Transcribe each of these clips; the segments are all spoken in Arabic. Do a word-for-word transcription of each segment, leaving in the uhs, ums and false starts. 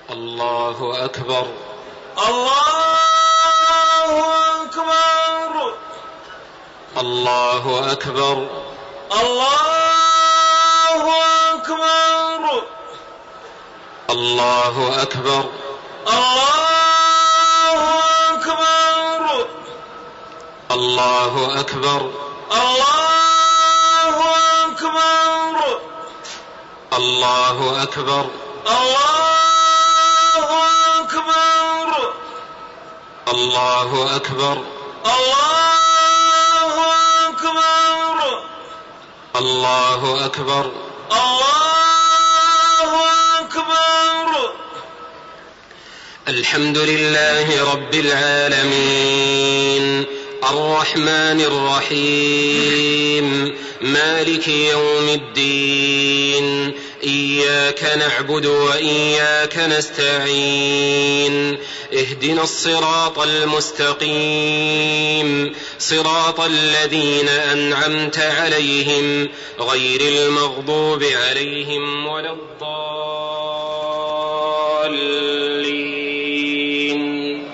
الله أكبر. الله أكبر. الله أكبر. الله أكبر. الله أكبر. الله أكبر. الله أكبر. الله أكبر. الله أكبر. الله الله أكبر. أكبر. الله أكبر. الحمد لله رب العالمين الرحمن الرحيم مالك يوم الدين إياك نعبد وإياك نستعين اهدنا الصراط المستقيم صراط الذين أنعمت عليهم غير المغضوب عليهم ولا الضالين.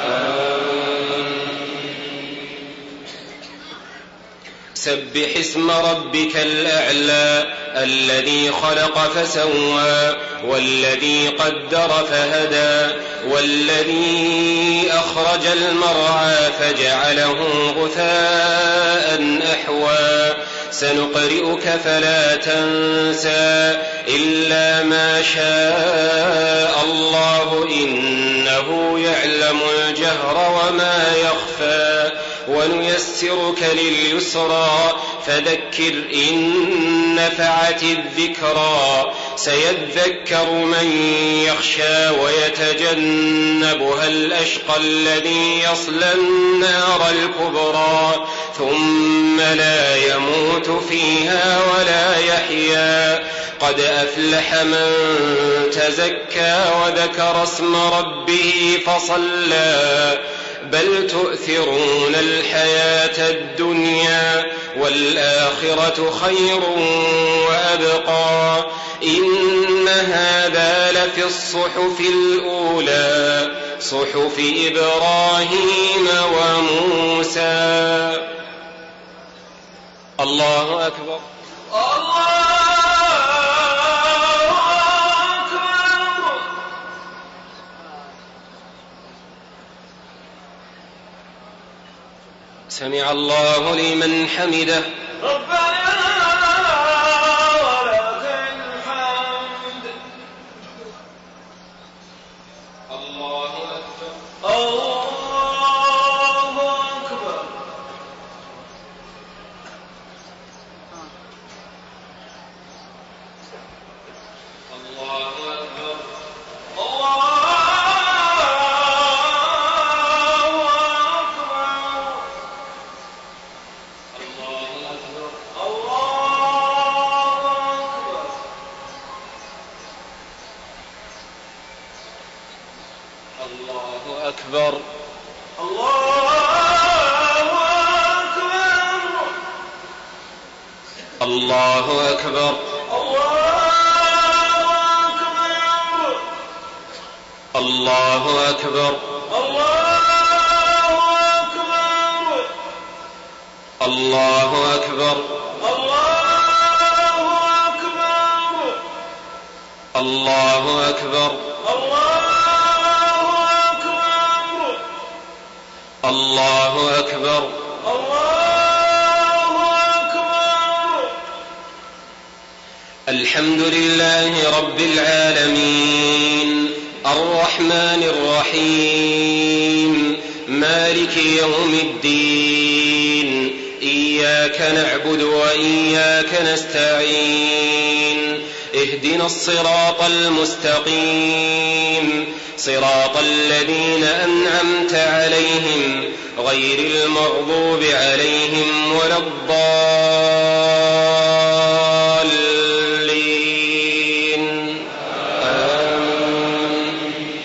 سبح اسم ربك الأعلى الذي خلق فسوى والذي قدر فهدى والذي أخرج المرعى فجعله غثاء أحوى سنقرئك فلا تنسى إلا ما شاء الله إنه يعلم الجهر وما يخفى ونيسرك لليسرى فذكر إن نفعت الذكرى سيذكر من يخشى ويتجنبها الأشقى الذي يصلى النار الكبرى ثم لا يموت فيها ولا يحيا قد أفلح من تزكى وذكر اسم ربه فصلى بل تؤثرون الحياة الدنيا والآخرة خير وأبقى إن هذا لفي الصحف الأولى صحف إبراهيم وموسى. الله أكبر. الله سمع الله لمن حمده ربنا ولك الحمد. الله أكبر. الله أكبر. الله أكبر. الله أكبر. الله أكبر. الله أكبر. الله أكبر. الله أكبر. الله أكبر. الحمد لله رب العالمين الرحمن الرحيم مالك يوم الدين إياك نعبد وإياك نستعين اهدنا الصراط المستقيم صراط الذين أنعمت عليهم غير المغضوب عليهم ولا الضالين. آمين.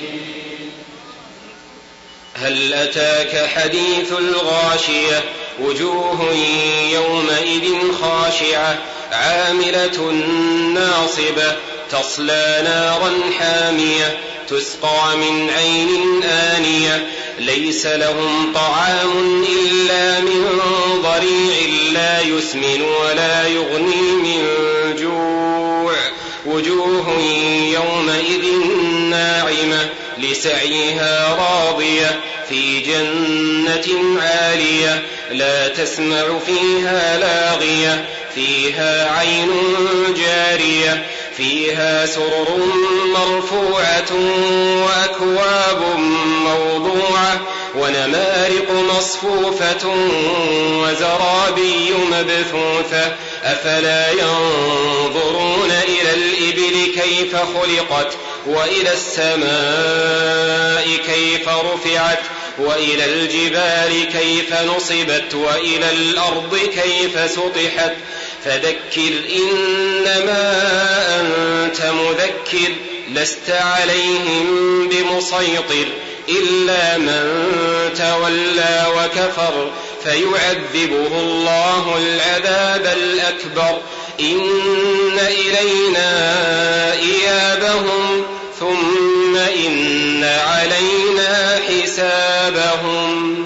هل أتاك حديث الغاشية وجوه يومئذ خاشعة عاملة ناصبة تصلى نارا حامية تسقى من عين آنية ليس لهم طعام إلا من ضريع لا يسمن ولا يغني من جوع وجوه يومئذ ناعمة لسعيها راضية في جنة عالية لا تسمع فيها لاغية فيها عين جارية فيها سرر مرفوعة وأكواب موضوعة ونمارق مصفوفة وزرابي مبثوثة أفلا ينظرون إلى الإبل كيف خلقت وإلى السماء كيف رفعت وإلى الجبال كيف نصبت وإلى الأرض كيف سطحت فذكر إنما أنت مذكر لست عليهم بمسيطر إلا من تولى وكفر فيعذبه الله العذاب الأكبر إن إلينا إيابهم ثم إن علينا حسابهم.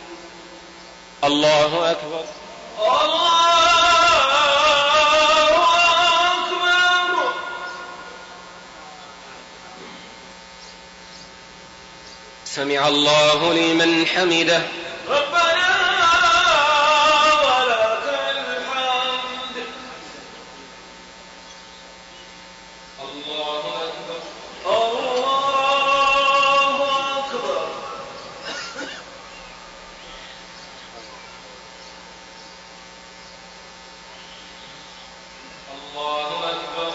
الله أكبر. سمع الله لمن حمده. ربنا ولك الحمد. الله أكبر. الله أكبر. الله أكبر.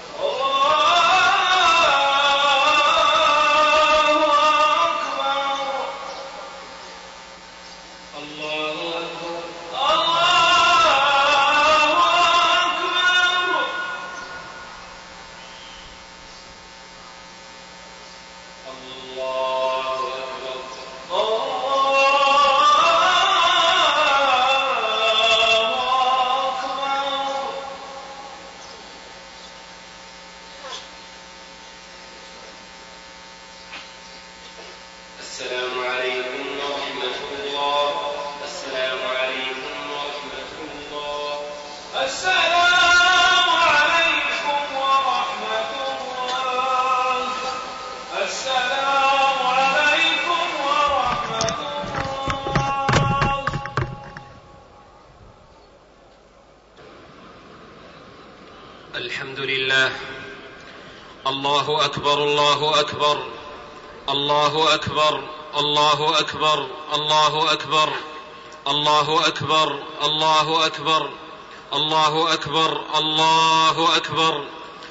السلام عليكم ورحمة الله. السلام عليكم ورحمة الله. السلام عليكم ورحمة الله. السلام عليكم ورحمة الله. الحمد لله. الله أكبر الله أكبر الله أكبر الله أكبر الله أكبر الله أكبر الله أكبر الله أكبر الله أكبر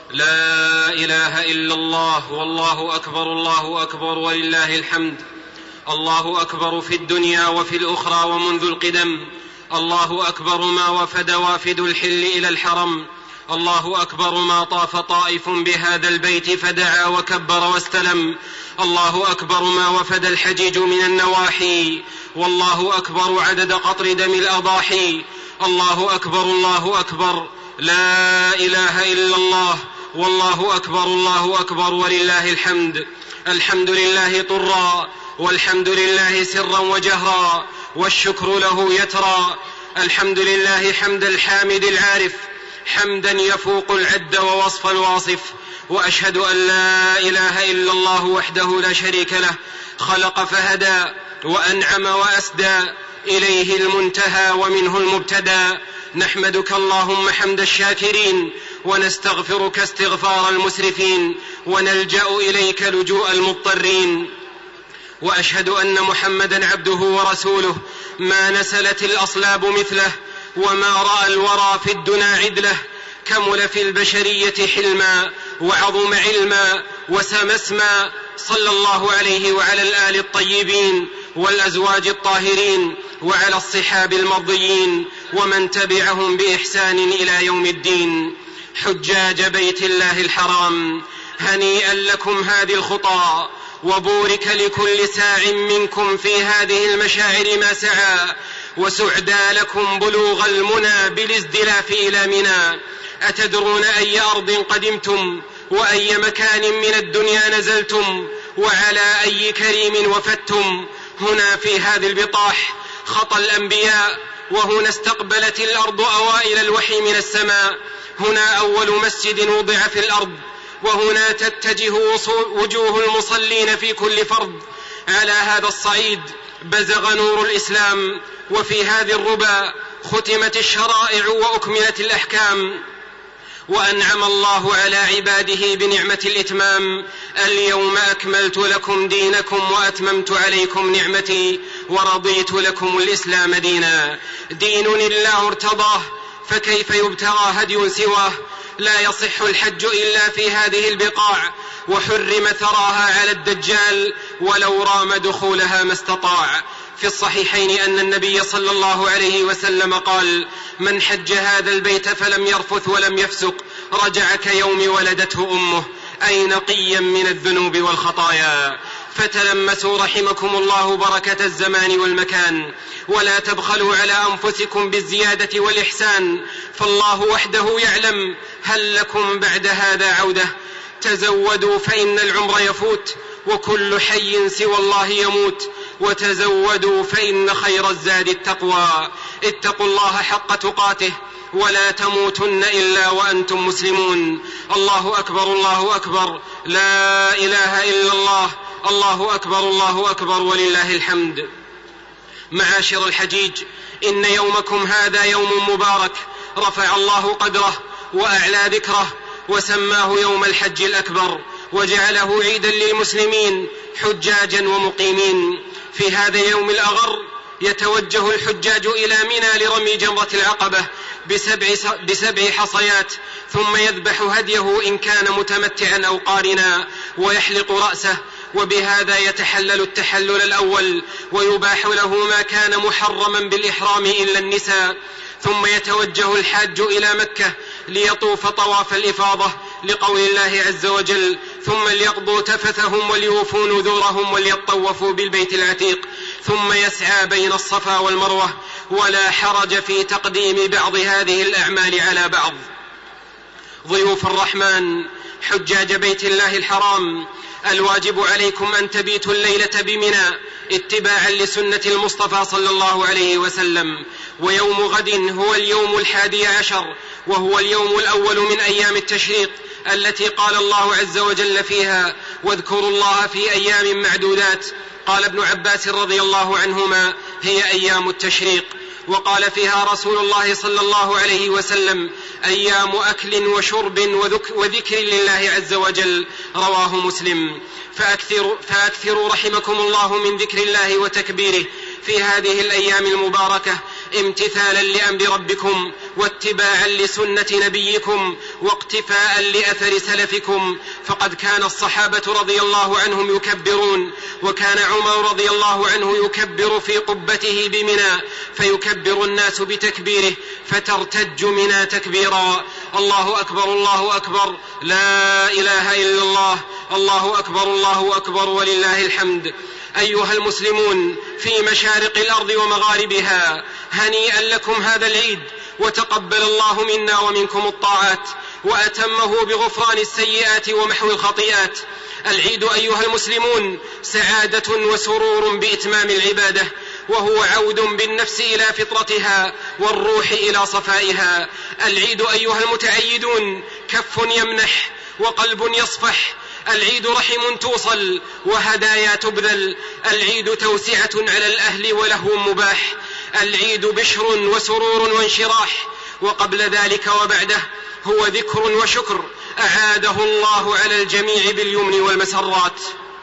لا إله إلا الله والله أكبر الله أكبر ولله الحمد. الله أكبر في الدنيا وفي الأخرى ومنذ القدم. الله أكبر ما وفد وافد الحل إلى الحرم. الله أكبر ما طاف طائف بهذا البيت فدعا وكبر واستلم. الله أكبر ما وفد الحجيج من النواحي. والله أكبر عدد قطر دم الأضاحي. الله أكبر الله أكبر لا إله إلا الله والله أكبر الله أكبر ولله الحمد. الحمد لله طرا والحمد لله سرا وجهرا والشكر له يترى. الحمد لله حمد الحامد العارف حمدا يفوق العد ووصف الواصف. وأشهد أن لا إله إلا الله وحده لا شريك له خلق فهدى وأنعم وأسدى إليه المنتهى ومنه المبتدى. نحمدك اللهم حمد الشاكرين ونستغفرك استغفار المسرفين ونلجأ إليك لجوء المضطرين. وأشهد أن محمدا عبده ورسوله ما نسلت الأصلاب مثله وما رأى الورى في الدنا عدله. كمل في البشرية حلما وعظم علما وسم اسما. صلى الله عليه وعلى الآل الطيبين والأزواج الطاهرين وعلى الصحاب المرضيين ومن تبعهم بإحسان إلى يوم الدين. حجاج بيت الله الحرام هنيئا لكم هذه الخطى وبورك لكل ساع منكم في هذه المشاعر ما سعى. وسعدى لكم بلوغ المنى بالازدلاف إلى منى. أتدرون أي أرض قدمتم وأي مكان من الدنيا نزلتم وعلى أي كريم وفتم. هنا في هذه البطاح خطى الأنبياء، وهنا استقبلت الأرض أوائل الوحي من السماء. هنا أول مسجد وضع في الأرض، وهنا تتجه وجوه المصلين في كل فرض. على هذا الصعيد بزغ نور الإسلام، وفي هذه الربا ختمت الشرائع وأكملت الأحكام، وأنعم الله على عباده بنعمة الإتمام. اليوم أكملت لكم دينكم وأتممت عليكم نعمتي ورضيت لكم الإسلام دينا. دين الله ارتضاه، فكيف يبتغى هدي سواه؟ لا يصح الحج إلا في هذه البقاع، وحرم ثراها على الدجال ولو رام دخولها ما استطاع. في الصحيحين أن النبي صلى الله عليه وسلم قال: من حج هذا البيت فلم يرفث ولم يفسق رجع كيوم ولدته أمه، أي نقيا من الذنوب والخطايا. فتلمسوا رحمكم الله بركة الزمان والمكان، ولا تبخلوا على أنفسكم بالزيادة والإحسان، فالله وحده يعلم هل لكم بعد هذا عودة. تزودوا فإن العمر يفوت، وكل حي سوى الله يموت. وتزودوا فإن خير الزاد التقوى. اتقوا الله حق تقاته ولا تموتن إلا وأنتم مسلمون. الله أكبر الله أكبر، لا إله إلا الله، الله أكبر الله أكبر ولله الحمد. معاشر الحجيج، إن يومكم هذا يوم مبارك رفع الله قدره وأعلى ذكره، وسماه يوم الحج الأكبر، وجعله عيدا للمسلمين حجاجا ومقيمين. في هذا اليوم الأغر يتوجه الحجاج إلى منى لرمي جمرة العقبة بسبع, بسبع حصيات، ثم يذبح هديه إن كان متمتعا أو قارنا، ويحلق رأسه، وبهذا يتحلل التحلل الأول، ويباح له ما كان محرما بالإحرام إلا النساء. ثم يتوجه الحاج إلى مكة ليطوف طواف الإفاضة لقول الله عز وجل: ثم ليقضوا تفثهم وليوفوا نذورهم وليطوفوا بالبيت العتيق، ثم يسعى بين الصفا والمروة. ولا حرج في تقديم بعض هذه الأعمال على بعض. ضيوف الرحمن حجاج بيت الله الحرام، الواجب عليكم أن تبيتوا الليلة بمنى اتباعا لسنة المصطفى صلى الله عليه وسلم. ويوم غد هو اليوم الحادي عشر، وهو اليوم الأول من أيام التشريق التي قال الله عز وجل فيها: واذكروا الله في أيام معدودات. قال ابن عباس رضي الله عنهما: هي أيام التشريق. وقال فيها رسول الله صلى الله عليه وسلم: أيام أكل وشرب وذكر لله عز وجل. رواه مسلم. فأكثروا, فأكثروا رحمكم الله من ذكر الله وتكبيره في هذه الأيام المباركة، امتثالا لأمر ربكم، واتباعا لسنة نبيكم، واقتفاء لأثر سلفكم. فقد كان الصحابة رضي الله عنهم يكبرون، وكان عمر رضي الله عنه يكبر في قبته بمنى، فيكبر الناس بتكبيره، فترتج منى تكبيرا. الله أكبر الله أكبر، لا إله إلا الله، الله أكبر الله أكبر ولله الحمد. أيها المسلمون في مشارق الأرض ومغاربها، هنيئا لكم هذا العيد، وتقبل الله منا ومنكم الطاعات، وأتمه بغفران السيئات ومحو الخطيئات. العيد أيها المسلمون سعادة وسرور بإتمام العبادة، وهو عود بالنفس إلى فطرتها والروح إلى صفائها. العيد أيها المتعيدون كف يمنح وقلب يصفح. العيد رحم توصل وهدايا تبذل. العيد توسعة على الأهل ولهو مباح. العيد بشر وسرور وانشراح، وقبل ذلك وبعده هو ذكر وشكر أعاده الله على الجميع باليمن والمسرات.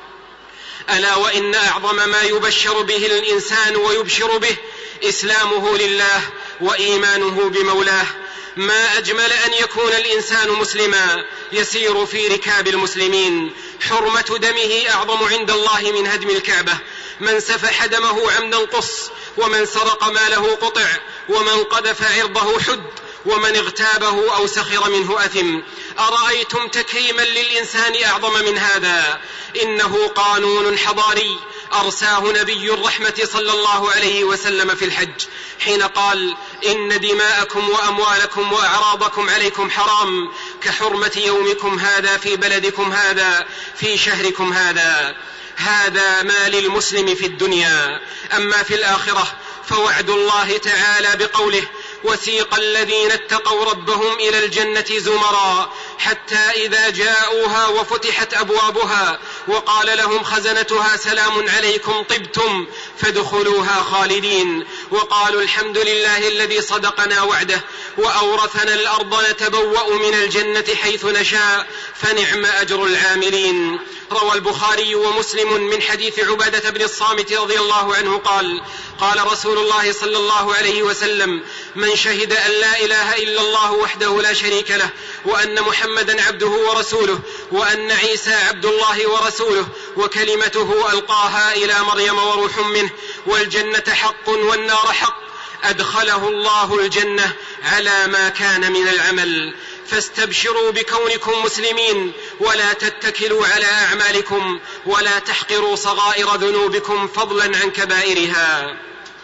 ألا وإن أعظم ما يبشر به الإنسان ويبشر به إسلامه لله وإيمانه بمولاه. ما أجمل أن يكون الإنسان مسلما يسير في ركاب المسلمين. حرمة دمه أعظم عند الله من هدم الكعبة. من سفح دمه عمدا قص، ومن سرق ماله قطع، ومن قذف عرضه حد، ومن اغتابه أو سخر منه أثم. أرأيتم تكريما للإنسان أعظم من هذا؟ إنه قانون حضاري أرساه نبي الرحمة صلى الله عليه وسلم في الحج حين قال: إن دماءكم وأموالكم وأعراضكم عليكم حرام كحرمة يومكم هذا في بلدكم هذا في شهركم هذا. هذا ما للمسلم في الدنيا. أما في الآخرة فوعد الله تعالى بقوله: وسيق الذين اتقوا ربهم إلى الجنة زمرا حتى إذا جاءوها وفتحت أبوابها وقال لهم خزنتها سلام عليكم طبتم فادخلوها خالدين وقالوا الحمد لله الذي صدقنا وعده وأورثنا الأرض نتبوأ من الجنة حيث نشاء فنعم أجر العاملين. روى البخاري ومسلم من حديث عبادة بن الصامت رضي الله عنه قال: قال رسول الله صلى الله عليه وسلم: من شهد أن لا إله إلا الله وحده لا شريك له وأن محمدا عبده ورسوله وأن عيسى عبد الله ورسوله وكلمته ألقاها إلى مريم وروح منه والجنة حق والنار حق أدخله الله الجنة على ما كان من العمل. فاستبشروا بكونكم مسلمين ولا تتكلوا على أعمالكم ولا تحقروا صغائر ذنوبكم فضلا عن كبائرها.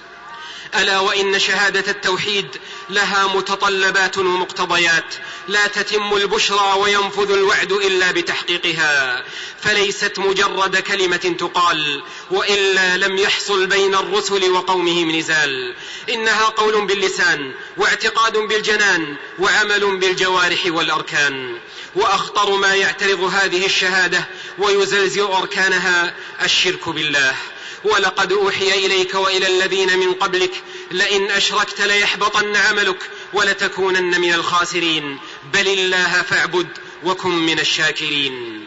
ألا وإن شهادة التوحيد لها متطلبات ومقتضيات لا تتم البشرى وينفذ الوعد إلا بتحقيقها، فليست مجرد كلمة تقال وإلا لم يحصل بين الرسل وقومهم نزال. إنها قول باللسان واعتقاد بالجنان وعمل بالجوارح والأركان. وأخطر ما يعترض هذه الشهادة ويزلزل أركانها الشرك بالله. ولقد أوحي إليك وإلى الذين من قبلك لئن أشركت ليحبطن عملك ولتكونن من الخاسرين بل الله فاعبد وكن من الشاكرين.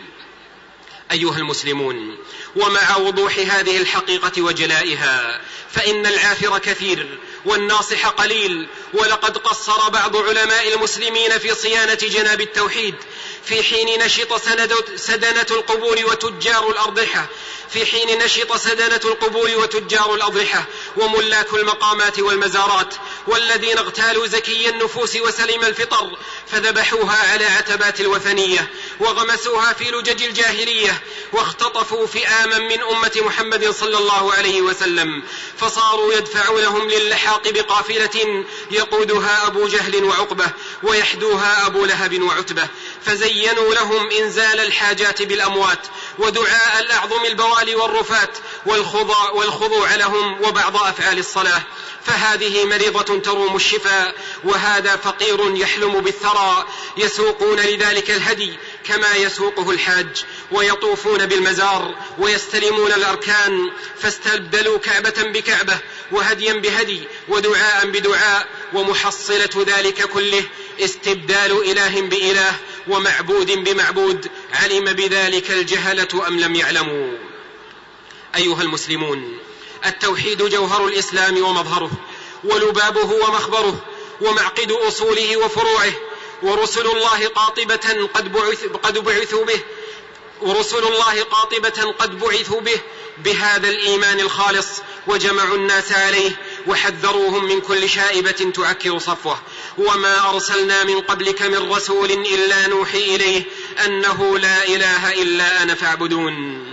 أيها المسلمون، ومع وضوح هذه الحقيقة وجلائها فإن العافر كثير والناصح قليل. ولقد قصر بعض علماء المسلمين في صيانة جناب التوحيد في حين نشط سدنة القبور وتجار الأضرحة في حين نشط سدنة القبور وتجار الأضرحة وملاك المقامات والمزارات والذين اغتالوا زكي النفوس وسلم الفطر فذبحوها على عتبات الوثنية وغمسوها في لجج الجاهلية واختطفوا فئاما من أمة محمد صلى الله عليه وسلم فصاروا يدفعونهم للحاق بقافلة يقودها أبو جهل وعقبة ويحدوها أبو لهب وعتبة، فزينوا لهم إنزال الحاجات بالأموات ودعاء الأعظم البوالي والرفات والخضوع, والخضوع لهم وبعض أفعال الصلاة. فهذه مريضة تروم الشفاء وهذا فقير يحلم بالثرى. يسوقون لذلك الهدي كما يسوقه الحاج ويطوفون بالمزار ويستلمون الأركان، فاستبدلوا كعبة بكعبة وهديا بهدي ودعاء بدعاء، ومحصلة ذلك كله استبدال إله بإله ومعبود بمعبود، علم بذلك الجهلة أم لم يعلموا. أيها المسلمون، التوحيد جوهر الإسلام ومظهره ولبابه ومخبره ومعقد أصوله وفروعه، ورسل الله قاطبة قد بعث قد بعثوا به ورسل الله قاطبة قد بعثوا به بهذا الإيمان الخالص وجمعوا الناس عليه وحذروهم من كل شائبة تعكر صفوه. وما أرسلنا من قبلك من رسول إلا نوحي إليه أنه لا إله إلا أنا فاعبدون.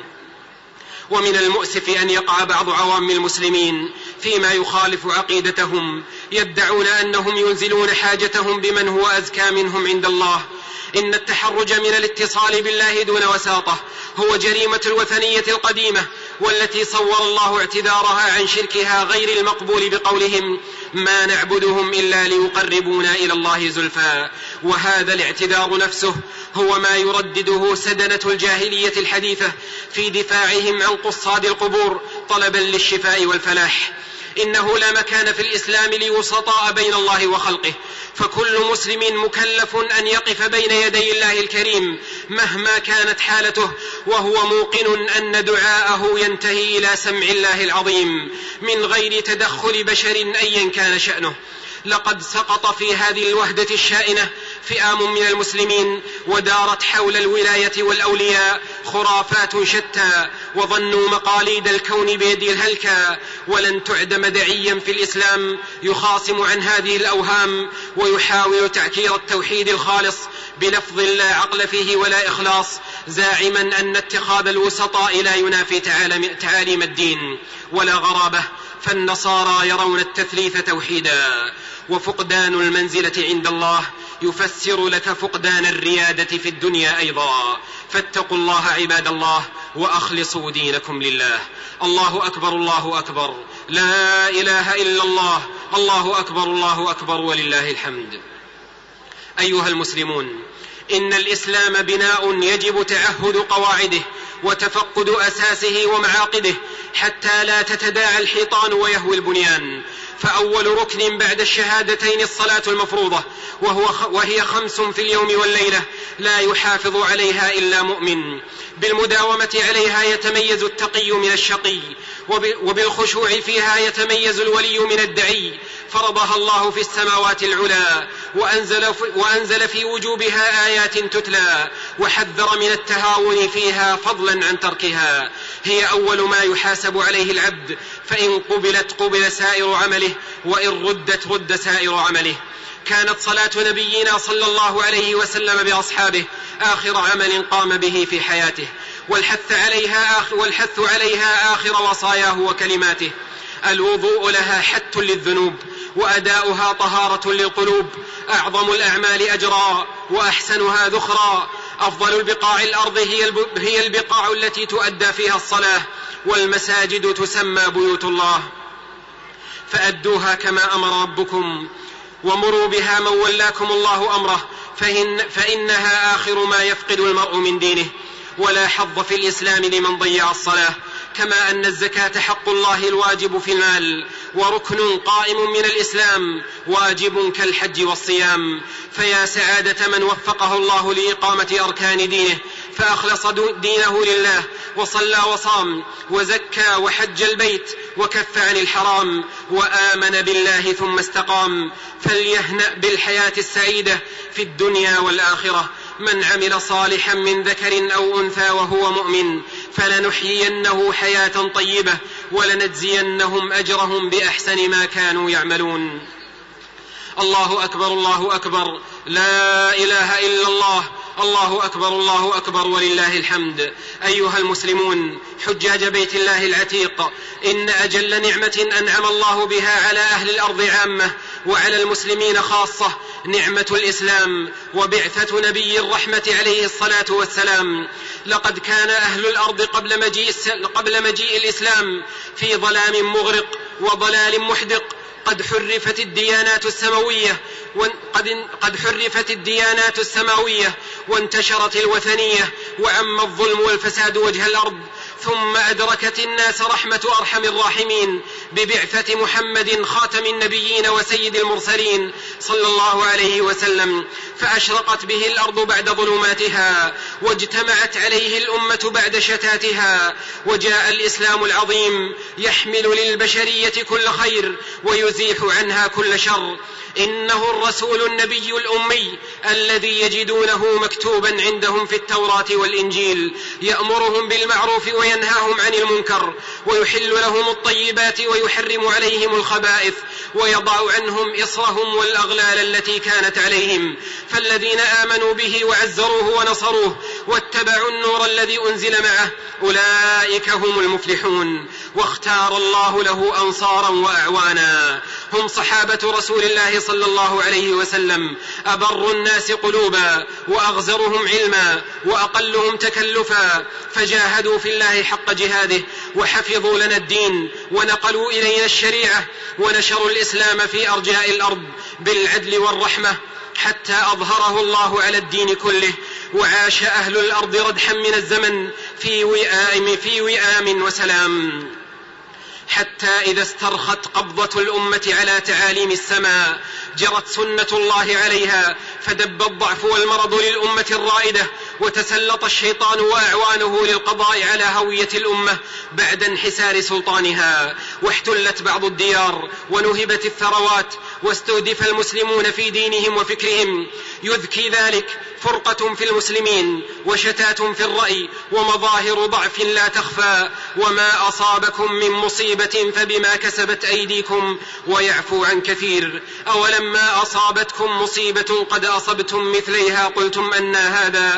ومن المؤسف أن يقع بعض عوام المسلمين فيما يخالف عقيدتهم، يدعون أنهم ينزلون حاجتهم بمن هو أزكى منهم عند الله. إن التحرج من الاتصال بالله دون وساطة هو جريمة الوثنية القديمة، والتي صور الله اعتذارها عن شركها غير المقبول بقولهم ما نعبدهم إلا ليقربونا إلى الله زلفى. وهذا الاعتذار نفسه هو ما يردده سدنة الجاهلية الحديثة في دفاعهم عن قصاد القبور طلبا للشفاء والفلاح. إنه لا مكان في الإسلام لوسطاء بين الله وخلقه، فكل مسلم مكلف أن يقف بين يدي الله الكريم مهما كانت حالته، وهو موقن أن دعاءه ينتهي إلى سمع الله العظيم من غير تدخل بشر أيا كان شأنه. لقد سقط في هذه الوهدة الشائنة فئام من المسلمين ودارت حول الولاية والأولياء خرافات شتى، وظنوا مقاليد الكون بيد الهلكة. ولن تعد مدعيا في الإسلام يخاصم عن هذه الأوهام ويحاول تعكير التوحيد الخالص بلفظ لا عقل فيه ولا إخلاص، زاعما أن اتخاذ الوسطاء لا ينافي تعاليم الدين. ولا غرابة، فالنصارى يرون التثليث توحيدا، وفقدان المنزلة عند الله يفسر لك فقدان الريادة في الدنيا أيضا. فاتقوا الله عباد الله وأخلصوا دينكم لله. الله أكبر الله أكبر، لا إله إلا الله، الله أكبر الله أكبر ولله الحمد. أيها المسلمون، إن الإسلام بناء يجب تعهد قواعده وتفقد أساسه ومعاقده حتى لا تتداعى الحيطان ويهوي البنيان. فأول ركن بعد الشهادتين الصلاة المفروضة، وهو وهي خمس في اليوم والليلة لا يحافظ عليها إلا مؤمن. بالمداومة عليها يتميز التقي من الشقي، وبالخشوع فيها يتميز الولي من الدعي. فرضها الله في السماوات العلى، وأنزل, وأنزل في وجوبها آيات تتلى، وحذر من التهاون فيها فضلا عن تركها. هي أول ما يحاسب عليه العبد، فإن قبلت قبل سائر عمله، وإن ردت رد سائر عمله. كانت صلاة نبينا صلى الله عليه وسلم بأصحابه آخر عمل قام به في حياته، والحث عليها آخر, والحث عليها آخر وصاياه وكلماته. الوضوء لها حت للذنوب، وأداؤها طهارة للقلوب، أعظم الأعمال أجرا وأحسنها ذخرا. أفضل البقاع الأرض هي البقاع التي تؤدى فيها الصلاة، والمساجد تسمى بيوت الله. فأدوها كما أمر ربكم، ومروا بها من ولاكم الله أمره، فإن فإنها آخر ما يفقد المرء من دينه. ولا حظ في الإسلام لمن ضيع الصلاة، كما أن الزكاة حق الله الواجب في المال، وركن قائم من الإسلام، واجب كالحج والصيام. فيا سعادة من وفقه الله لإقامة أركان دينه، فأخلص دينه لله، وصلى وصام وزكى وحج البيت، وكف عن الحرام، وآمن بالله ثم استقام. فليهنأ بالحياة السعيدة في الدنيا والآخرة. من عمل صالحا من ذكر أو أنثى وهو مؤمن فلنحيينه حياة طيبة، ولنجزينهم أجرهم بأحسن ما كانوا يعملون. الله أكبر الله أكبر، لا إله إلا الله، الله أكبر الله أكبر ولله الحمد. أيها المسلمون، حجاج بيت الله العتيق، إن أجل نعمة أنعم الله بها على أهل الأرض عامة وعلى المسلمين خاصة نعمة الإسلام، وبعثة نبي الرحمة عليه الصلاة والسلام. لقد كان أهل الأرض قبل مجيء, قبل مجيء الإسلام في ظلام مغرق وضلال محدق. قد حرفت الديانات السماوية قد, قد حرفت الديانات السماوية وانتشرت الوثنية، وعم الظلم والفساد وجه الأرض. ثم أدركت الناس رحمة أرحم الراحمين ببعثة محمد خاتم النبيين وسيد المرسلين صلى الله عليه وسلم، فأشرقت به الأرض بعد ظلماتها، واجتمعت عليه الأمة بعد شتاتها. وجاء الإسلام العظيم يحمل للبشرية كل خير ويزيح عنها كل شر. إنه الرسول النبي الأمي الذي يجدونه مكتوبا عندهم في التوراة والإنجيل، يأمرهم بالمعروف وينهاهم عن المنكر، ويحل لهم الطيبات ويحرم عليهم الخبائث، ويضع عنهم إصرهم والأغلال التي كانت عليهم. فالذين آمنوا به وعزروه ونصروه واتبعوا النور الذي أنزل معه أولئك هم المفلحون. واختار الله له أنصارا وأعوانا، هم صحابة رسول الله صلى الله عليه وسلم، أبر الناس قلوبا وأغزرهم علما وأقلهم تكلفا، فجاهدوا في الله حق جهاده، وحفظوا لنا الدين، ونقلوا إلينا الشريعة، ونشروا الإسلام في أرجاء الأرض بالعدل والرحمة، حتى أظهره الله على الدين كله. وعاش أهل الأرض ردحا من الزمن في وئام, في وئام وسلام، حتى إذا استرخت قبضة الأمة على تعاليم السماء جرت سنة الله عليها، فدب الضعف والمرض للأمة الرائدة، وتسلط الشيطان وأعوانه للقضاء على هوية الأمة بعد انحسار سلطانها، واحتلت بعض الديار ونهبت الثروات، واستهدف المسلمون في دينهم وفكرهم. يذكي ذلك فرقة في المسلمين، وشتات في الرأي، ومظاهر ضعف لا تخفى. وما أصابكم من مصيبة فبما كسبت أيديكم ويعفو عن كثير. أولما أصابتكم مصيبة قد أصبتم مثليها قلتم أن هذا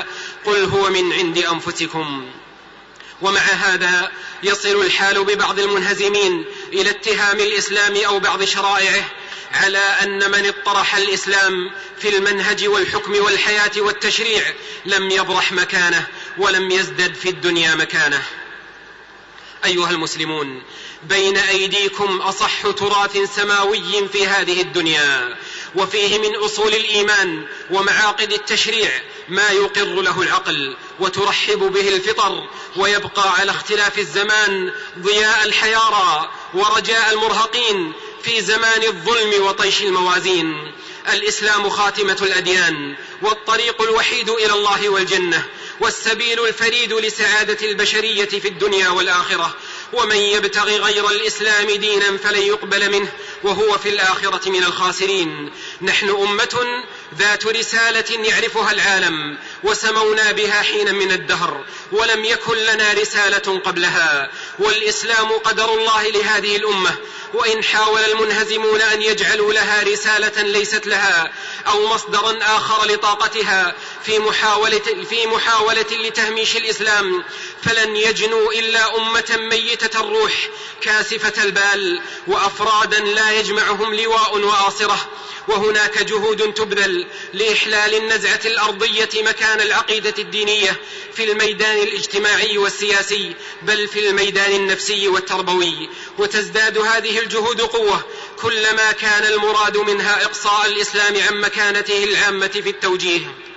قل هو من عند أنفسكم. ومع هذا يصل الحال ببعض المنهزمين إلى اتهام الإسلام أو بعض شرائعه على أن من اطرح الإسلام في المنهج والحكم والحياة والتشريع لم يبرح مكانه ولم يزدد في الدنيا مكانه. أيها المسلمون، بين أيديكم أصح تراث سماوي في هذه الدنيا، وفيه من أصول الإيمان ومعاقد التشريع ما يقر له العقل وترحب به الفطر، ويبقى على اختلاف الزمان ضياء الحيارى ورجاء المرهقين في زمان الظلم وطيش الموازين. الإسلام خاتمة الأديان والطريق الوحيد إلى الله والجنة، والسبيل الفريد لسعادة البشرية في الدنيا والآخرة، ومن يبتغي غير الإسلام دينا فلن يقبل منه وهو في الآخرة من الخاسرين. نحن أمة ذات رسالة يعرفها العالم وسمونا بها حين من الدهر، ولم يكن لنا رسالة قبلها، والإسلام قدر الله لهذه الأمة. وإن حاول المنهزمون أن يجعلوا لها رسالة ليست لها أو مصدرا آخر لطاقتها في محاولة, في محاولة لتهميش الإسلام، فلن يجنوا إلا أمة ميتة الروح كاسفة البال، وأفرادا لا يجمعهم لواء وآصرة. وهناك جهود تبذل لإحلال النزعة الأرضية مكان العقيدة الدينية في الميدان الاجتماعي والسياسي، بل في الميدان النفسي والتربوي، وتزداد هذه الجهود قوة كلما كان المراد منها إقصاء الإسلام عن مكانته العامة في التوجيه.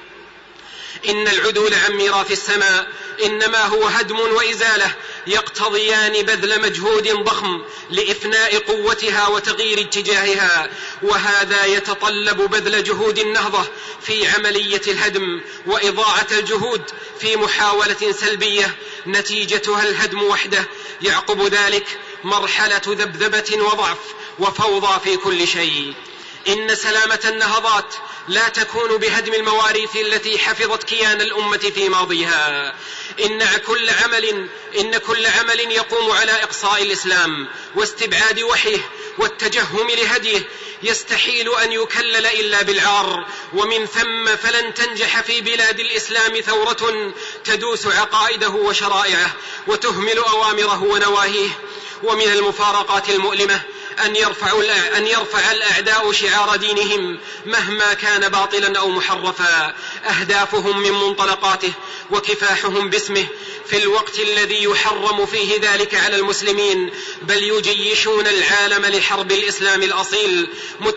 إن العدول عن ميراث السماء إنما هو هدم وإزالة يقتضيان بذل مجهود ضخم لإفناء قوتها وتغيير اتجاهها، وهذا يتطلب بذل جهود النهضة في عملية الهدم، وإضاعة الجهود في محاولة سلبية نتيجتها الهدم وحده، يعقب ذلك مرحلة ذبذبة وضعف وفوضى في كل شيء. إن سلامة النهضات لا تكون بهدم المواريث التي حفظت كيان الأمة في ماضيها. إن كل عمل, إن كل عمل يقوم على إقصاء الإسلام واستبعاد وحيه والتجهم لهديه يستحيل أن يكلل إلا بالعار، ومن ثم فلن تنجح في بلاد الإسلام ثورة تدوس عقائده وشرائعه وتهمل أوامره ونواهيه. ومن المفارقات المؤلمة أن يرفع, أن يرفع الأعداء شعار دينهم مهما كان باطلا أو محرفا، أهدافهم من منطلقاته وكفاحهم باسمه في الوقت الذي يحرم فيه ذلك على المسلمين، بل يجيشون العالم لحرب الإسلام الأصيل،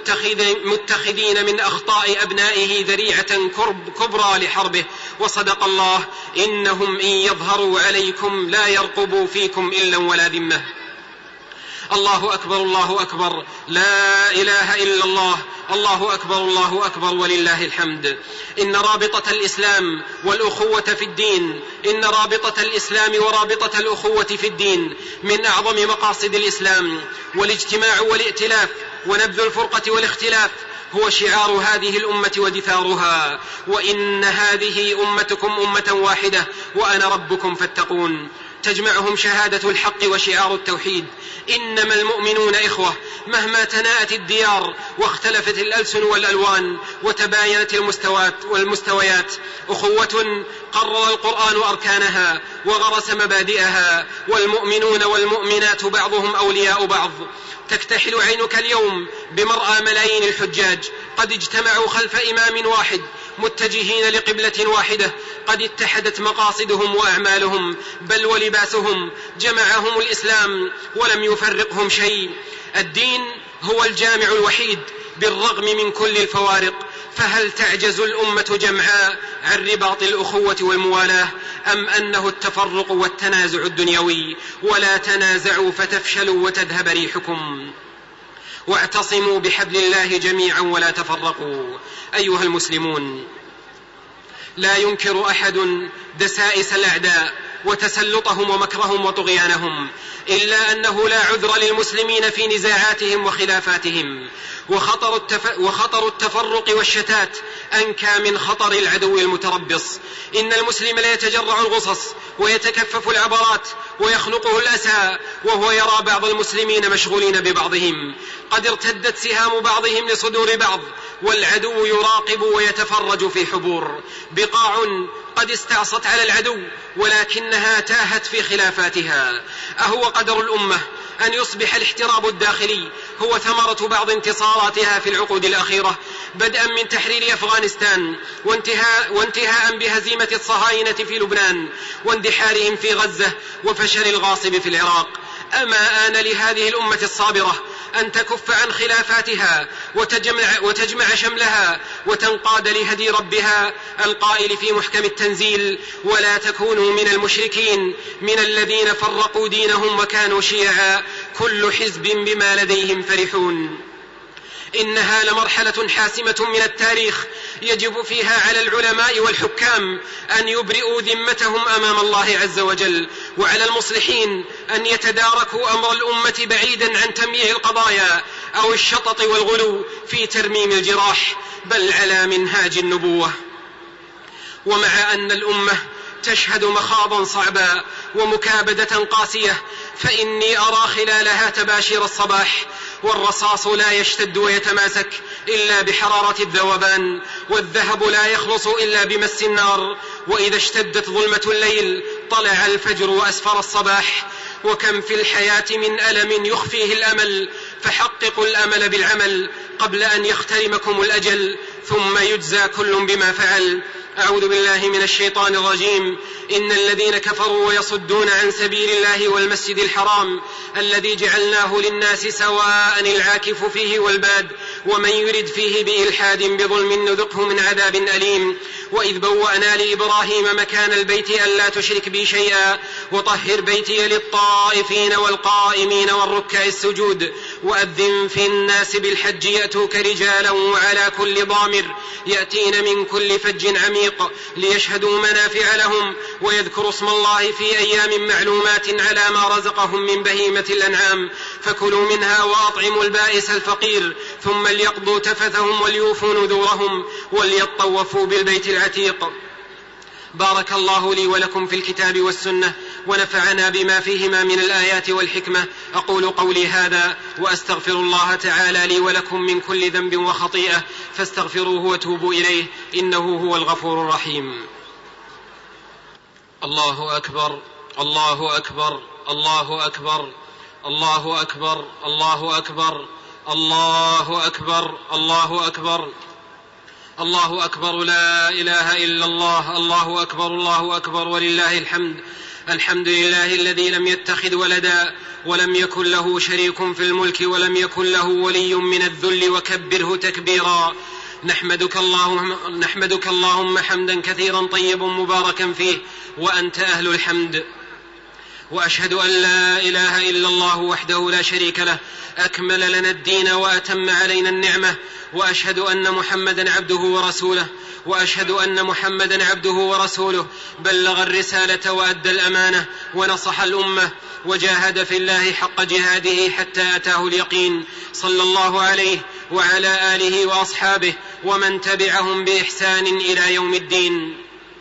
متخذين من أخطاء أبنائه ذريعة كبرى لحربه. وصدق الله: إنهم إن يظهروا عليكم لا يرقبوا فيكم إلا ولا ذمة. الله أكبر الله أكبر، لا إله إلا الله، الله أكبر الله أكبر ولله الحمد. إن رابطة الإسلام والأخوة في الدين إن رابطة الإسلام ورابطة الأخوة في الدين من أعظم مقاصد الإسلام، والاجتماع والائتلاف ونبذ الفرقة والاختلاف هو شعار هذه الأمة ودثارها. وإن هذه أمتكم أمة واحدة وأنا ربكم فاتقون. تجمعهم شهادة الحق وشعار التوحيد. إنما المؤمنون إخوة، مهما تناءت الديار واختلفت الألسن والألوان وتباينت المستويات والمستويات، أخوة قرر القرآن أركانها وغرس مبادئها، والمؤمنون والمؤمنات بعضهم أولياء بعض. تكتحل عينك اليوم بمرأى ملايين الحجاج قد اجتمعوا خلف إمام واحد متجهين لقبلة واحدة، قد اتحدت مقاصدهم وأعمالهم، بل ولباسهم جمعهم الإسلام ولم يفرقهم شيء. الدين هو الجامع الوحيد بالرغم من كل الفوارق، فهل تعجز الأمة جمعاء عن رباط الأخوة والموالاة، أم أنه التفرق والتنازع الدنيوي؟ ولا تنازعوا فتفشلوا وتذهب ريحكم، واعتصموا بحبل الله جميعا ولا تفرقوا. أيها المسلمون، لا ينكر أحد دسائس الأعداء وتسلطهم ومكرهم وطغيانهم، إلا أنه لا عذر للمسلمين في نزاعاتهم وخلافاتهم، وخطر, التف... وخطر التفرق والشتات أنكى من خطر العدو المتربص. إن المسلم لا يتجرع الغصص ويتكفف العبرات ويخنقه الأسى وهو يرى بعض المسلمين مشغولين ببعضهم، قد ارتدت سهام بعضهم لصدور بعض، والعدو يراقب ويتفرج في حبور. بقاع قد استعصت على العدو ولكنها تاهت في خلافاتها. أهو قدر الأمة أن يصبح الاحتراب الداخلي هو ثمرة بعض انتصاراتها في العقود الأخيرة، بدءا من تحرير أفغانستان وانتهاء, وانتهاء بهزيمة الصهاينة في لبنان واندحارهم في غزة وفشل الغاصب في العراق. أما آن لهذه الأمة الصابرة أن تكف عن خلافاتها وتجمع, وتجمع شملها وتنقاد لهدي ربها القائل في محكم التنزيل: ولا تكونوا من المشركين من الذين فرقوا دينهم وكانوا شيعا كل حزب بما لديهم فرحون. إنها لمرحلة حاسمة من التاريخ يجب فيها على العلماء والحكام أن يبرئوا ذمتهم أمام الله عز وجل، وعلى المصلحين أن يتداركوا أمر الأمة بعيدا عن تمييع القضايا أو الشطط والغلو في ترميم الجراح، بل على منهاج النبوة. ومع أن الأمة تشهد مخاضا صعبا ومكابدة قاسية، فإني أرى خلالها تباشير الصباح، والرصاص لا يشتد ويتماسك إلا بحرارة الذوبان، والذهب لا يخلص إلا بمس النار، وإذا اشتدت ظلمة الليل طلع الفجر وأسفر الصباح. وكم في الحياة من ألم يخفيه الأمل، فحققوا الأمل بالعمل قبل أن يخترمكم الأجل، ثم يجزى كل بما فعل. أعوذ بالله من الشيطان الرجيم. إن الذين كفروا ويصدون عن سبيل الله والمسجد الحرام الذي جعلناه للناس سواء العاكف فيه والباد ومن يرد فيه بإلحاد بظلم نذقه من عذاب أليم. وإذ بوأنا لإبراهيم مكان البيت ألا تشرك بي شيئا وطهر بيتي للطائفين والقائمين والركع السجود وأذن في الناس بالحج يأتوك رجالا وعلى كل ضامر يأتين من كل فج عميق ليشهدوا منافع لهم ويذكروا اسم الله في أيام معلومات على ما رزقهم من بهيمة الأنعام فكلوا منها وأطعموا البائس الفقير ثم ليقضوا تفثهم وليوفوا نذورهم وليطوفوا بالبيت العتيق. بارك الله لي ولكم في الكتاب والسنة ونفعنا بما فيهما من الآيات والحكمة. أقول قولي هذا وأستغفر الله تعالى لي ولكم من كل ذنب وخطيئة فاستغفروه وتوبوا إليه إنه هو الغفور الرحيم. الله أكبر الله أكبر الله أكبر الله أكبر الله أكبر الله أكبر الله أكبر الله أكبر لا إله إلا الله الله أكبر الله أكبر ولله الحمد. الحمد لله الذي لم يتخذ ولدا ولم يكن له شريك في الملك ولم يكن له ولي من الذل وكبره تكبيرا. نحمدك اللهم, نحمدك اللهم حمدا كثيرا طيبا مباركا فيه وأنت أهل الحمد. وأشهد أن لا إله إلا الله وحده لا شريك له أكمل لنا الدين وأتم علينا النعمة. وأشهد أن محمدا عبده ورسوله وأشهد أن محمدا عبده ورسوله بلغ الرسالة وأدى الأمانة ونصح الأمة وجاهد في الله حق جهاده حتى أتاه اليقين صلى الله عليه وعلى آله وأصحابه ومن تبعهم بإحسان إلى يوم الدين.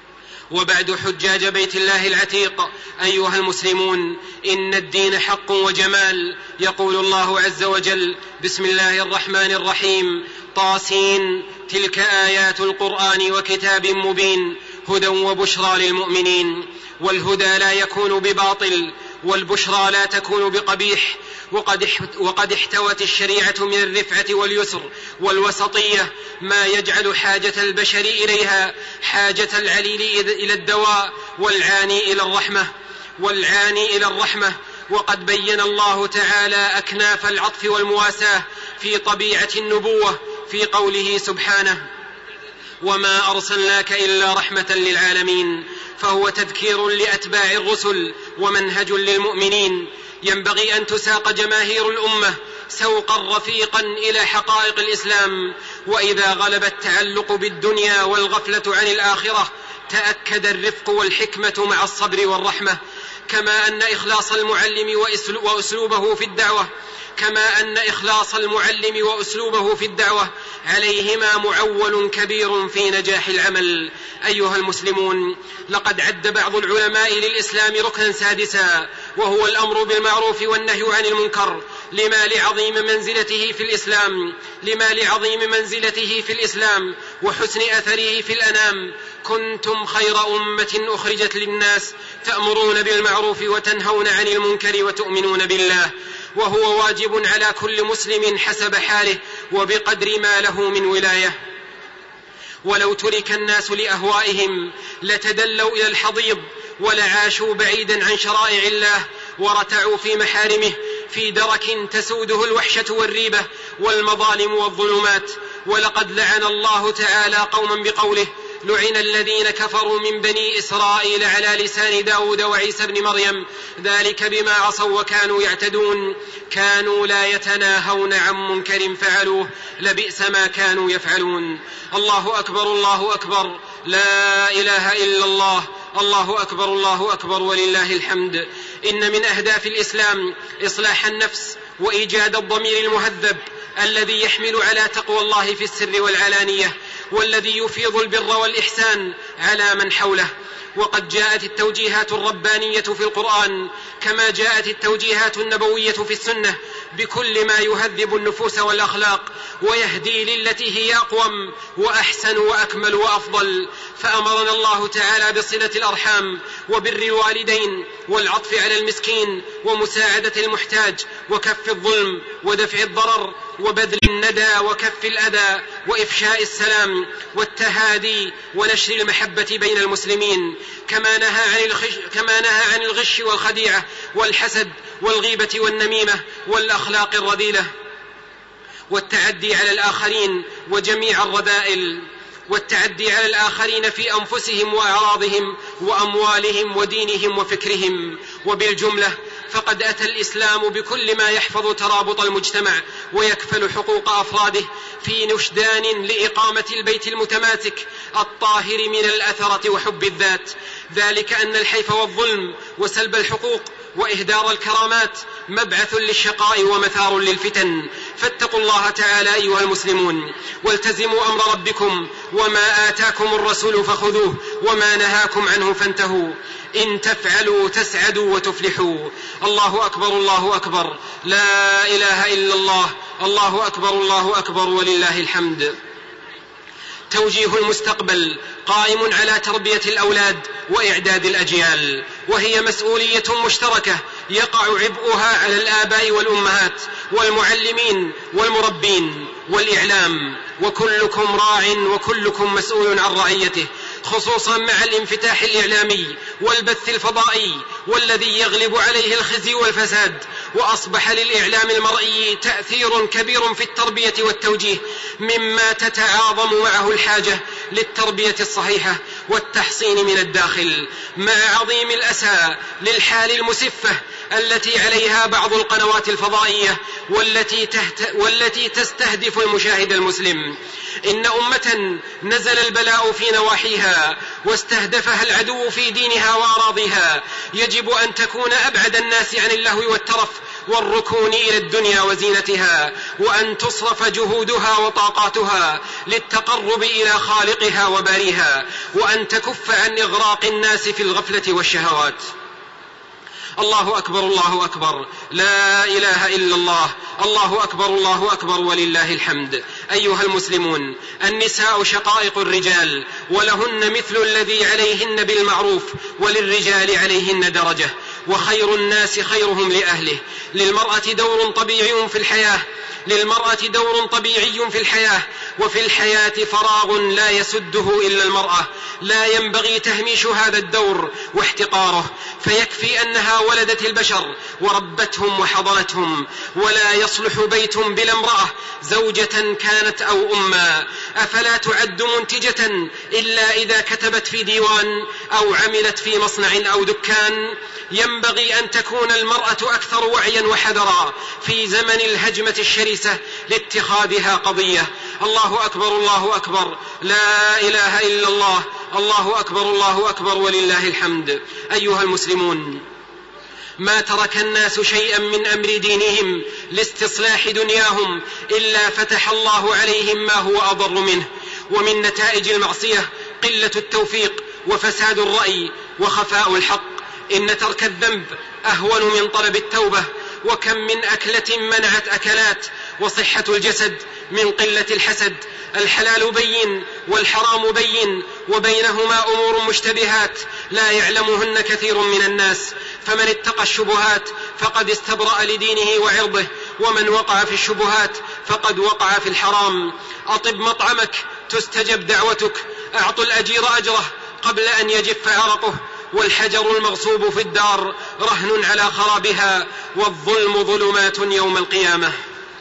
وبعد حجاج بيت الله العتيق أيها المسلمون إن الدين حق وجمال. يقول الله عز وجل بسم الله الرحمن الرحيم طاسين تلك آيات القرآن وكتاب مبين هدى وبشرى للمؤمنين. والهدى لا يكون بباطل والبشرى لا تكون بقبيح. وقد, وقد احتوت الشريعة من الرفعة واليسر والوسطية ما يجعل حاجة البشر إليها حاجة العليل إلى الدواء والعاني إلى الرحمة والعاني إلى الرحمة. وقد بين الله تعالى أكناف العطف والمواساة في طبيعة النبوة في قوله سبحانه وما أرسلناك إلا رحمة للعالمين. فهو تذكير لأتباع الرسل ومنهج للمؤمنين. ينبغي أن تساق جماهير الأمة سوقا رفيقا إلى حقائق الإسلام. وإذا غلب التعلق بالدنيا والغفلة عن الآخرة تأكد الرفق والحكمة مع الصبر والرحمة. كما أن إخلاص المعلم وأسلوبه في الدعوة كما أن إخلاص المعلم وأسلوبه في الدعوة عليهما معول كبير في نجاح العمل. أيها المسلمون لقد عد بعض العلماء للإسلام ركنا سادسا وهو الأمر بالمعروف والنهي عن المنكر لما لعظيم منزلته في الإسلام لما لعظيم منزلته في الإسلام وحسن أثره في الأنام. كنتم خير أمة أخرجت للناس تأمرون بالمعروف وتنهون عن المنكر وتؤمنون بالله، وهو واجب على كل مسلم حسب حاله وبقدر ما له من ولاية. ولو ترك الناس لأهوائهم لتدلوا إلى الحضيض ولعاشوا بعيدا عن شرائع الله ورتعوا في محارمه في درك تسوده الوحشة والريبة والمظالم والظلمات. ولقد لعن الله تعالى قوما بقوله: لعن الذين كفروا من بني إسرائيل على لسان داود وعيسى بن مريم ذلك بما عصوا وكانوا يعتدون كانوا لا يتناهون عن منكر فعلوه لبئس ما كانوا يفعلون. الله أكبر الله أكبر، لا إله إلا الله، الله أكبر الله أكبر ولله الحمد. إن من أهداف الإسلام إصلاح النفس وإيجاد الضمير المهذب الذي يحمل على تقوى الله في السر والعلانية، والذي يفيض البر والإحسان على من حوله. وقد جاءت التوجيهات الربانية في القرآن كما جاءت التوجيهات النبوية في السنة بكل ما يهذب النفوس والأخلاق ويهدي للتي هي أقوم وأحسن وأكمل وأفضل. فأمرنا الله تعالى بصلة الأرحام وبر الوالدين والعطف على المسكين ومساعدة المحتاج وكف الظلم ودفع الضرر وبذل الندى وكف الأذى وإفشاء السلام والتهادي ونشر المحبة بين المسلمين، كما نهى عن الغش, كما نهى عن الغش والخديعة والحسد والغيبة والنميمة والأخلاق الرذيلة والتعدي على الآخرين وجميع الرذائل والتعدي على الآخرين في أنفسهم وأعراضهم وأموالهم ودينهم وفكرهم. وبالجملة فقد أتى الإسلام بكل ما يحفظ ترابط المجتمع ويكفل حقوق أفراده في نشدان لإقامة البيت المتماسك الطاهر من الأثرة وحب الذات، ذلك أن الحيف والظلم وسلب الحقوق وإهدار الكرامات مبعث للشقاء ومثار للفتن. فاتقوا الله تعالى أيها المسلمون والتزموا أمر ربكم، وما آتاكم الرسول فخذوه وما نهاكم عنه فانتهوا، إن تفعلوا تسعدوا وتفلحوا. الله أكبر الله أكبر، لا إله إلا الله، الله أكبر الله أكبر ولله الحمد. توجيه المستقبل قائم على تربية الأولاد وإعداد الأجيال، وهي مسؤولية مشتركة يقع عبئها على الآباء والأمهات والمعلمين والمربين والإعلام، وكلكم راع وكلكم مسؤول عن رعيته، خصوصا مع الانفتاح الإعلامي والبث الفضائي والذي يغلب عليه الخزي والفساد. وأصبح للإعلام المرئي تأثير كبير في التربية والتوجيه مما تتعاظم معه الحاجة للتربية الصحيحة والتحصين من الداخل، مع عظيم الأسى للحال المسفة التي عليها بعض القنوات الفضائية والتي, تهت... والتي تستهدف المشاهد المسلم. إن أمة نزل البلاء في نواحيها واستهدفها العدو في دينها وأراضيها يجب أن تكون أبعد الناس عن اللهو والترف والركون إلى الدنيا وزينتها، وأن تصرف جهودها وطاقاتها للتقرب إلى خالقها وباريها، وأن تكف عن إغراق الناس في الغفلة والشهوات. الله أكبر الله أكبر، لا إله إلا الله، الله أكبر الله أكبر ولله الحمد. أيها المسلمون، النساء شقائق الرجال ولهن مثل الذي عليهن بالمعروف وللرجال عليهن درجة، وخير الناس خيرهم لأهله. للمرأة دور طبيعي في الحياة للمرأة دور طبيعي في الحياة وفي الحياة فراغ لا يسده إلا المرأة، لا ينبغي تهميش هذا الدور واحتقاره، فيكفي أنها ولدت البشر وربتهم وحضنتهم، ولا يصلح بيت بلا امرأة زوجة كانت أو أما. أفلا تعد منتجة إلا إذا كتبت في ديوان أو عملت في مصنع أو دكان؟ ينبغي أن تكون المرأة أكثر وعيا وحذرا في زمن الهجمة الشرسة لاتخاذها قضية. الله أكبر الله أكبر، لا إله إلا الله، الله أكبر الله أكبر ولله الحمد. أيها المسلمون، ما ترك الناس شيئا من أمر دينهم لاستصلاح دنياهم إلا فتح الله عليهم ما هو أضر منه. ومن نتائج المعصية قلة التوفيق وفساد الرأي وخفاء الحق. إن ترك الذنب أهون من طلب التوبة، وكم من أكلة منعت أكلات وصحة الجسد من قلة الحسد. الحلال بين والحرام بين، وبينهما أمور مشتبهات لا يعلمهن كثير من الناس، فمن اتقى الشبهات فقد استبرأ لدينه وعرضه، ومن وقع في الشبهات فقد وقع في الحرام. أطب مطعمك تستجب دعوتك، أعط الأجير أجره قبل أن يجف عرقه، والحجر المغصوب في الدار رهن على خرابها، والظلم ظلمات يوم القيامة.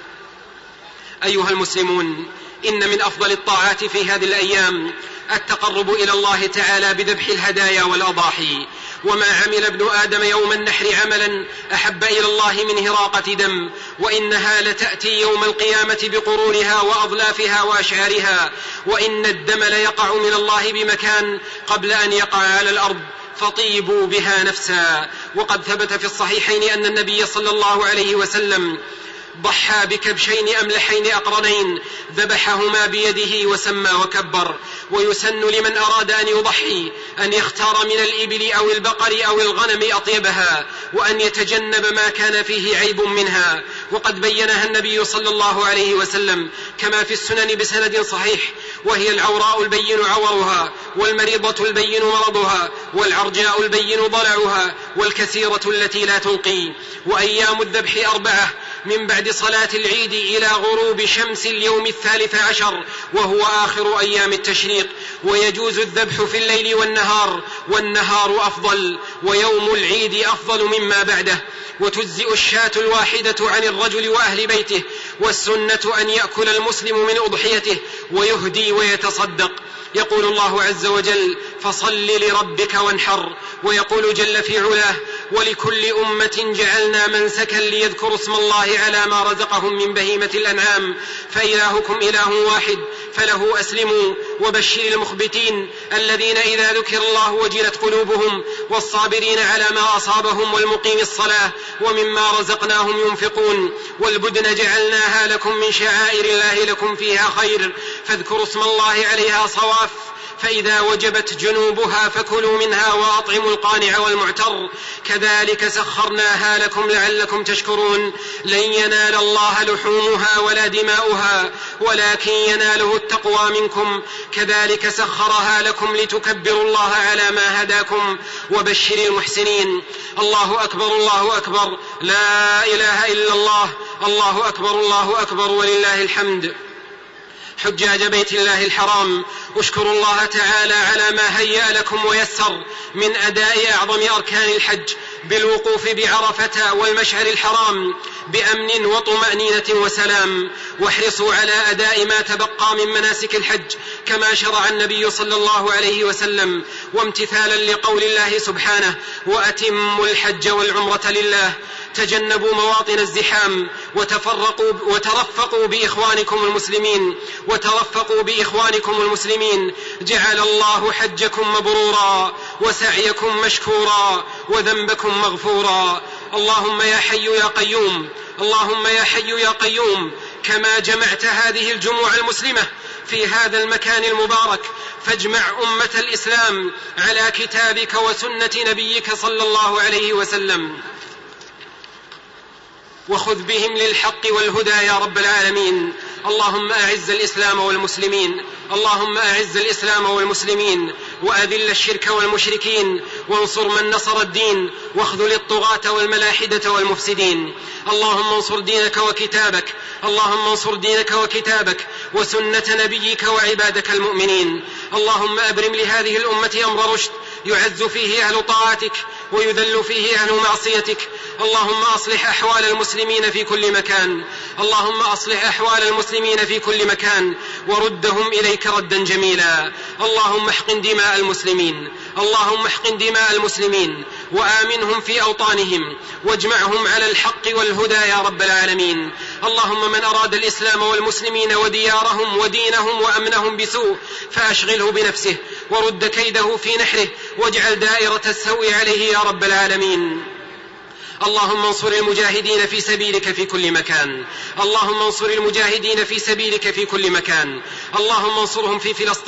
أيها المسلمون، إن من أفضل الطاعات في هذه الأيام التقرب إلى الله تعالى بذبح الهدايا والأضاحي. وما عمل ابن آدم يوم النحر عملا أحب إلى الله من هراقة دم، وإنها لتأتي يوم القيامة بقرونها وأضلافها وأشعارها، وإن الدم ليقع من الله بمكان قبل أن يقع على الأرض، فطيبوا بها نفسا. وقد ثبت في الصحيحين أن النبي صلى الله عليه وسلم ضحى بكبشين أملحين أقرنين ذبحهما بيده وسمى وكبر. ويسن لمن أراد أن يضحي أن يختار من الإبل أو البقر أو الغنم أطيبها، وأن يتجنب ما كان فيه عيب منها، وقد بينها النبي صلى الله عليه وسلم كما في السنن بسند صحيح، وهي العوراء البين عورها، والمريضة البين مرضها، والعرجاء البين ضلعها، والكثيرة التي لا تنقي. وأيام الذبح أربعة من بعد صلاة العيد إلى غروب شمس اليوم الثالث عشر، وهو آخر أيام التشريق. ويجوز الذبح في الليل والنهار، والنهار أفضل، ويوم العيد أفضل مما بعده. وتجزئ الشاة الواحدة عن الرجل وأهل بيته، والسنة أن يأكل المسلم من أضحيته ويهدي ويتصدق. يقول الله عز وجل: فصل لربك وانحر. ويقول جل في علاه: ولكل أمة جعلنا منسكا ليذكروا اسم الله على ما رزقهم من بهيمة الأنعام، فإلهكم إله واحد فله أسلموا. وبشر المخبتين الذين إذا ذكر الله وجلت قلوبهم، والصابرين على ما أصابهم، والمقيم الصلاة ومما رزقناهم ينفقون. والبدن جعلناها لكم من شعائر الله لكم فيها خير، فاذكروا اسم الله عليها صواف، فإذا وجبت جنوبها فكلوا منها وأطعموا القانع والمعتر، كذلك سخرناها لكم لعلكم تشكرون. لن ينال الله لحومها ولا دماؤها ولكن يناله التقوى منكم، كذلك سخرها لكم لتكبروا الله على ما هداكم. وبشر المحسنين. الله أكبر الله أكبر، لا إله إلا الله، الله أكبر الله أكبر ولله الحمد. حجاج بيت الله الحرام، اشكروا الله تعالى على ما هيأ لكم ويسر من أداء أعظم أركان الحج بالوقوف بعرفة والمشعر الحرام بأمن وطمأنينة وسلام. واحرصوا على أداء ما تبقى من مناسك الحج كما شرع النبي صلى الله عليه وسلم، وامتثالا لقول الله سبحانه: وأتموا الحج والعمرة لله. تجنبوا مواطن الزحام، وتفرقوا وترفقوا بإخوانكم المسلمين وترفقوا بإخوانكم المسلمين. جعل الله حجكم مبرورا وسعيكم مشكورا وذنبكم مغفورا. اللهم يا حي يا قيوم، اللهم يا حي يا قيوم، كما جمعت هذه الجموع المسلمة في هذا المكان المبارك، فاجمع أمة الإسلام على كتابك وسنة نبيك صلى الله عليه وسلم، وخذ بهم للحق والهدى يا رب العالمين. اللهم أعز الإسلام والمسلمين، اللهم أعز الإسلام والمسلمين، وأذل الشرك والمشركين، وانصر من نصر الدين، واخذل الطغاة والملاحدة والمفسدين. اللهم انصر دينك وكتابك، اللهم انصر دينك وكتابك وسنة نبيك وعبادك المؤمنين. اللهم أبرم لهذه الأمة أمر رشد يعز فيه أهل طاعتك ويذل فيه أهل معصيتك. اللهم أصلح أحوال المسلمين في كل مكان، اللهم أصلح أحوال المسلمين في كل مكان وردهم إليك ردا جميلا. اللهم احقن دماء المسلمين، اللهم احقن دماء المسلمين وآمنهم في أوطانهم، واجمعهم على الحق والهدى يا رب العالمين. اللهم من أراد الإسلام والمسلمين وديارهم ودينهم وأمنهم بسوء فأشغله بنفسه ورد كيده في نحره، واجعل دائرة السوء عليه يا رب العالمين. اللهم انصر المجاهدين في سبيلك في كل مكان، اللهم انصر المجاهدين في سبيلك في كل مكان. اللهم انصرهم في فلسطين،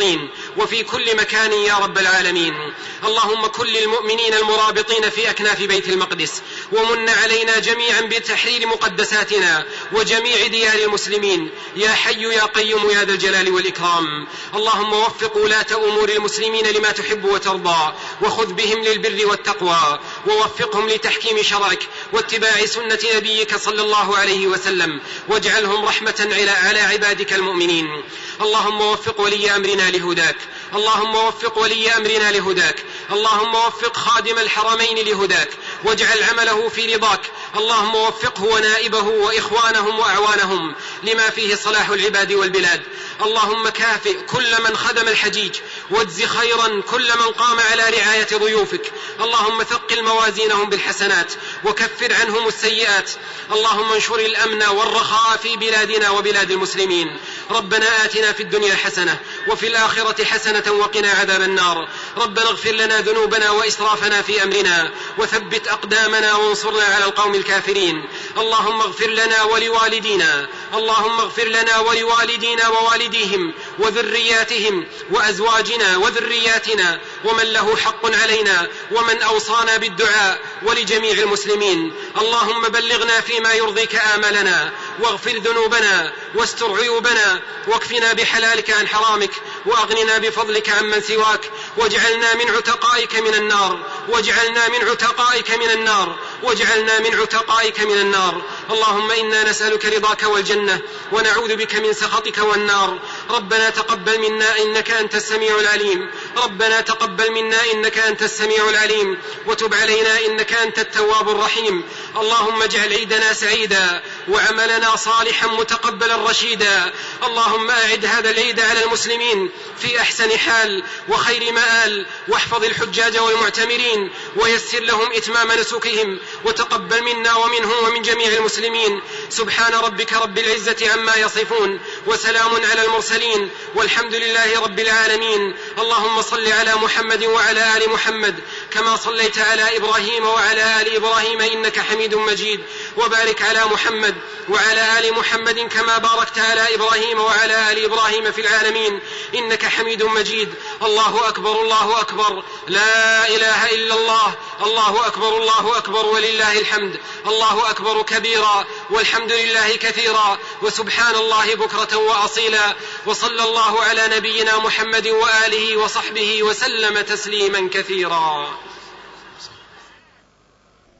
وفي كل مكان يا رب العالمين. اللهم كن للمؤمنين المرابطين في أكناف بيت المقدس، ومن علينا جميعا بتحرير مقدساتنا وجميع ديار المسلمين يا حي يا قيوم يا ذا الجلال والإكرام. اللهم وفق ولاة أمور المسلمين لما تحب وترضى، وخذ بهم للبر والتقوى، ووفقهم لتحكيم شرعك واتباع سنة نبيك صلى الله عليه وسلم، واجعلهم رحمة على عبادك المؤمنين. اللهم وفق ولي أمرنا لهداك، اللهم وفق ولي أمرنا لهداك، اللهم وفق خادم الحرمين لهداك، واجعل عمله في رضاك. اللهم وفقه ونائبه وإخوانهم وأعوانهم لما فيه صلاح العباد والبلاد. اللهم كافئ كل من خدم الحجيج، واجز خيرا كل من قام على رعاية ضيوفك. اللهم ثقل موازينهم بالحسنات وكفر عنهم السيئات. اللهم انشر الأمن والرخاء في بلادنا وبلاد المسلمين. ربنا آتنا في الدنيا حسنة وفي الآخرة حسنة وقنا عذاب النار. ربنا اغفر لنا ذنوبنا وإسرافنا في أمرنا، وثبت أقدامنا وانصرنا على القوم الكافرين. اللهم اغفر لنا ولوالدينا، اللهم اغفر لنا ولوالدينا ووالديهم وذرياتهم وأزواجنا وذرياتنا ومن له حق علينا ومن أوصانا بالدعاء، ولجميع المسلمين. اللهم بلغنا فيما يرضيك آملنا، واغفر ذنوبنا واستر عيوبنا، واكفنا بحلالك عن حرامك، وأغننا بفضلك عمن سواك، واجعلنا من عتقائك من النار، واجعلنا من عتقائك من النار، واجعلنا من عتقائك من النار. اللهم إنا نسألك رضاك والجنة، ونعوذ بك من سخطك والنار. ربنا تقبل منا إنك أنت السميع العليم، ربنا تقبل منا إنك أنت السميع العليم، وتب علينا إنك أنت التواب الرحيم. اللهم اجعل عيدنا سعيدا، وعملنا صالحا متقبلا رشيدا. اللهم أعد هذا العيد على المسلمين في أحسن حال وخير مآل، واحفظ الحجاج والمعتمرين، ويسر لهم إتمام نسكهم، وتقبل منا ومنهم ومن جميع المسلمين. سبحان ربك رب العزة عما يصفون، وسلام على المرسلين، والحمد لله رب العالمين. اللهم صل على محمد وعلى آل محمد كما صليت على إبراهيم وعلى آل إبراهيم إنك حميد مجيد، وبارك على محمد وعلى آل محمد كما باركت على إبراهيم وعلى آل إبراهيم في العالمين إنك حميد مجيد. الله أكبر الله أكبر، لا إله إلا الله، الله أكبر الله أكبر ولله الحمد. الله أكبر كبيرا، والحمد لله كثيرا، وسبحان الله بكرة وأصيلا. وصلى الله على نبينا محمد وآله وصحبه وسلم تسليما كثيرا.